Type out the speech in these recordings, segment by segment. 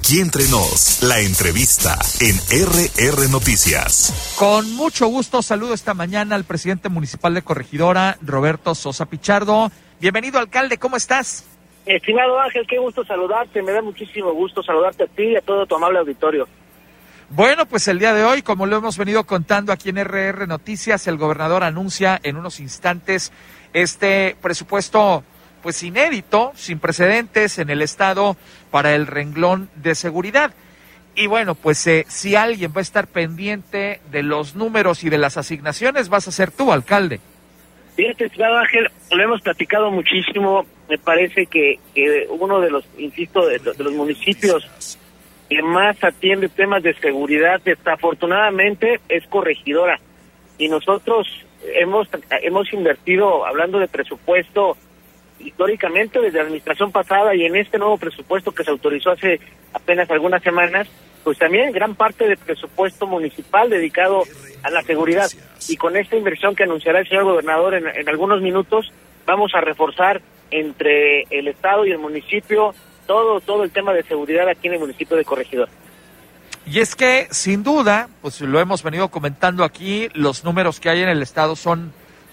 Aquí entre nos, la entrevista en RR Noticias. Con mucho gusto saludo esta mañana al presidente municipal de Corregidora, Roberto Sosa Pichardo. Bienvenido, alcalde, ¿cómo estás? Estimado Ángel, qué gusto saludarte, me da muchísimo gusto saludarte a ti y a todo tu amable auditorio. Bueno, pues el día de hoy, como lo hemos venido contando aquí en RR Noticias, el gobernador anuncia en unos instantes este presupuesto pues inédito, sin precedentes en el estado para el renglón de seguridad. Y bueno, pues si alguien va a estar pendiente de los números y de las asignaciones, vas a ser tú, alcalde. Fíjate, estimado Ángel, lo hemos platicado muchísimo. Me parece que uno de los, insisto, de los municipios que más atiende temas de seguridad, desafortunadamente, es Corregidora. Y nosotros hemos invertido, hablando de presupuesto, históricamente desde la administración pasada y en este nuevo presupuesto que se autorizó hace apenas algunas semanas, pues también gran parte del presupuesto municipal dedicado a la seguridad. Y con esta inversión que anunciará el señor gobernador en algunos minutos, vamos a reforzar entre el estado y el municipio todo el tema de seguridad aquí en el municipio de Corregidora. Y es que, sin duda, pues lo hemos venido comentando aquí, los números que hay en el estado son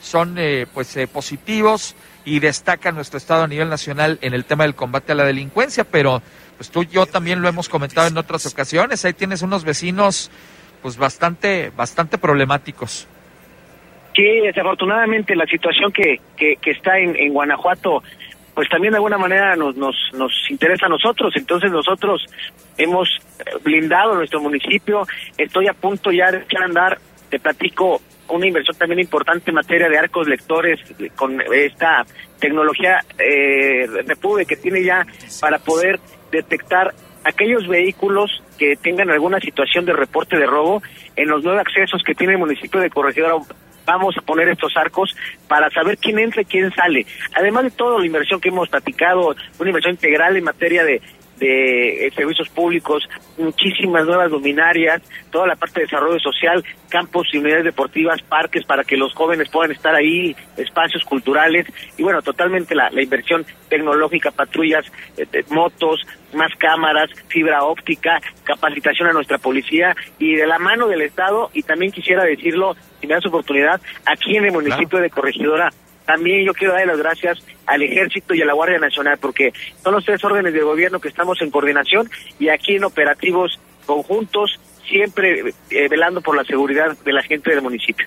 positivos y destaca nuestro estado a nivel nacional en el tema del combate a la delincuencia, pero pues tú y yo también lo hemos comentado en otras ocasiones, ahí tienes unos vecinos pues bastante problemáticos. Sí, desafortunadamente la situación que está en Guanajuato, pues también de alguna manera nos interesa a nosotros. Entonces nosotros hemos blindado nuestro municipio. Estoy a punto ya de echar a andar, te platico, una inversión también importante en materia de arcos lectores con esta tecnología Repube que tiene ya para poder detectar aquellos vehículos que tengan alguna situación de reporte de robo. En los 9 accesos que tiene el municipio de Corregidora vamos a poner estos arcos para saber quién entra y quién sale. Además de toda la inversión que hemos platicado, una inversión integral en materia de servicios públicos, muchísimas nuevas luminarias, toda la parte de desarrollo social, campos y unidades deportivas, parques para que los jóvenes puedan estar ahí, espacios culturales y bueno, totalmente la inversión tecnológica, patrullas, motos, más cámaras, fibra óptica, capacitación a nuestra policía y de la mano del Estado. Y también quisiera decirlo, si me das oportunidad, aquí en el municipio de Corregidora, también yo quiero dar las gracias al Ejército y a la Guardia Nacional, porque son los 3 órdenes de gobierno que estamos en coordinación y aquí en operativos conjuntos, siempre velando por la seguridad de la gente del municipio.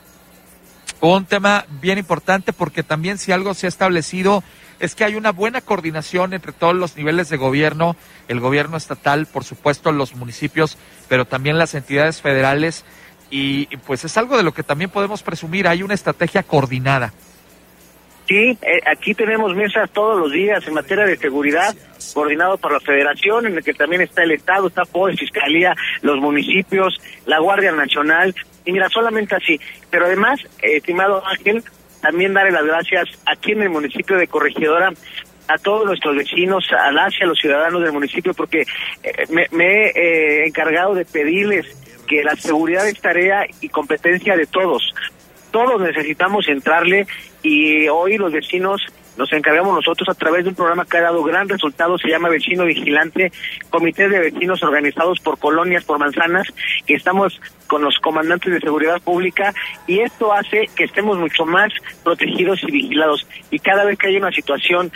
Un tema bien importante porque también si algo se ha establecido es que hay una buena coordinación entre todos los niveles de gobierno, el gobierno estatal, por supuesto los municipios, pero también las entidades federales y pues es algo de lo que también podemos presumir, hay una estrategia coordinada. Sí, aquí tenemos mesas todos los días en materia de seguridad, coordinado por la Federación, en el que también está el Estado, está POE, Fiscalía, los municipios, la Guardia Nacional, y mira, solamente así. Pero además, estimado Ángel, también darle las gracias aquí en el municipio de Corregidora a todos nuestros vecinos, a los ciudadanos del municipio, porque me he encargado de pedirles que la seguridad es tarea y competencia de todos. Todos necesitamos entrarle y hoy los vecinos nos encargamos nosotros a través de un programa que ha dado gran resultado, se llama Vecino Vigilante, comité de vecinos organizados por colonias, por manzanas, que estamos con los comandantes de seguridad pública y esto hace que estemos mucho más protegidos y vigilados. Y cada vez que hay una situación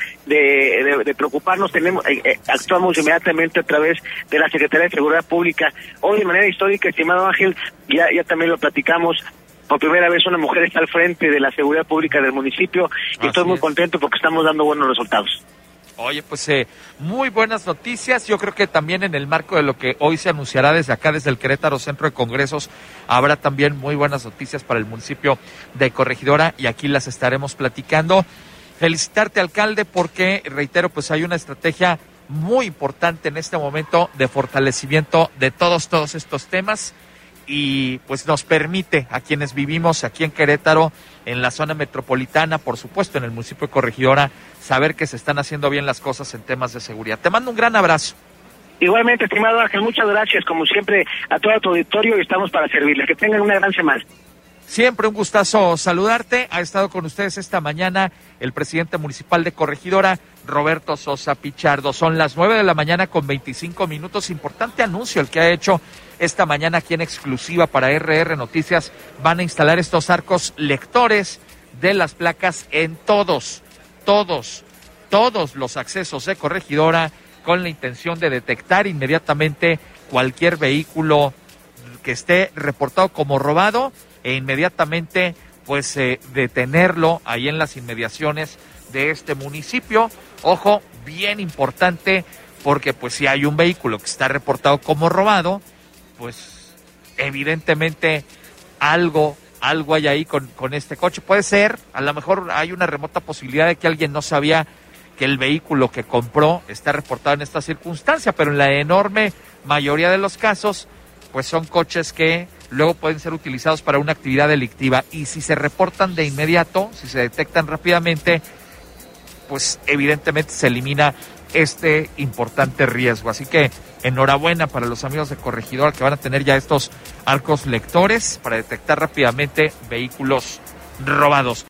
de preocuparnos, actuamos inmediatamente a través de la Secretaría de Seguridad Pública. Hoy de manera histórica, estimado Ángel, ya también lo platicamos, por primera vez una mujer está al frente de la seguridad pública del municipio y estoy muy contento porque estamos dando buenos resultados. Oye, pues muy buenas noticias. Yo creo que también en el marco de lo que hoy se anunciará desde acá, desde el Querétaro Centro de Congresos, habrá también muy buenas noticias para el municipio de Corregidora y aquí las estaremos platicando. Felicitarte, alcalde, porque, reitero, pues hay una estrategia muy importante en este momento de fortalecimiento de todos estos temas. Y pues nos permite a quienes vivimos aquí en Querétaro, en la zona metropolitana, por supuesto en el municipio de Corregidora, saber que se están haciendo bien las cosas en temas de seguridad. Te mando un gran abrazo. Igualmente, estimado Ángel, muchas gracias como siempre a todo tu auditorio y estamos para servirles. Que tengan una gran semana. Siempre un gustazo saludarte. Ha estado con ustedes esta mañana el presidente municipal de Corregidora, Roberto Sosa Pichardo. Son las 9:25 a.m. Importante anuncio el que ha hecho esta mañana aquí en exclusiva para RR Noticias. Van a instalar estos arcos lectores de las placas en todos los accesos de Corregidora, con la intención de detectar inmediatamente cualquier vehículo que esté reportado como robado e inmediatamente pues detenerlo ahí en las inmediaciones de este municipio. Ojo, bien importante, porque pues si hay un vehículo que está reportado como robado, pues evidentemente algo hay ahí con este coche. Puede ser, a lo mejor hay una remota posibilidad de que alguien no sabía que el vehículo que compró está reportado en esta circunstancia, pero en la enorme mayoría de los casos, pues son coches que luego pueden ser utilizados para una actividad delictiva, y si se reportan de inmediato, si se detectan rápidamente, pues evidentemente se elimina este importante riesgo. Así que enhorabuena para los amigos de Corregidora, que van a tener ya estos arcos lectores para detectar rápidamente vehículos robados.